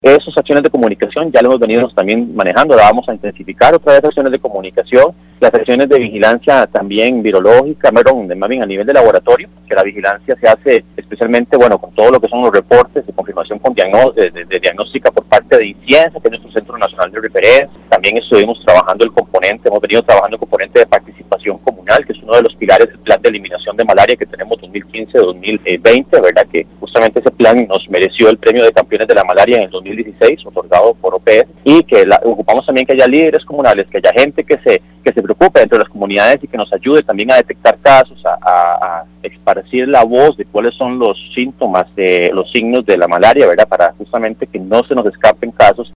Esas acciones de comunicación ya lo hemos venido también manejando, la vamos a intensificar otra vez acciones de comunicación, las acciones de vigilancia también virológica, más bien a nivel de laboratorio, que la vigilancia se hace especialmente, con todo lo que son los reportes de confirmación con de diagnóstica por parte de ICIENSA, que es nuestro Centro Nacional de Referencia. También hemos venido trabajando el componente de participación comunal, que es uno de los pilares del plan de eliminación de malaria que tenemos 2015-2020, ¿verdad? Que justamente ese plan nos mereció el premio de campeones de la malaria en el 2016, otorgado por OPS, y que ocupamos también que haya líderes comunales, que haya gente que se preocupe dentro de las comunidades y que nos ayude también a detectar casos, a esparcir la voz de cuáles son los síntomas, de los signos de la malaria, ¿verdad? Para justamente que no se nos escapen casos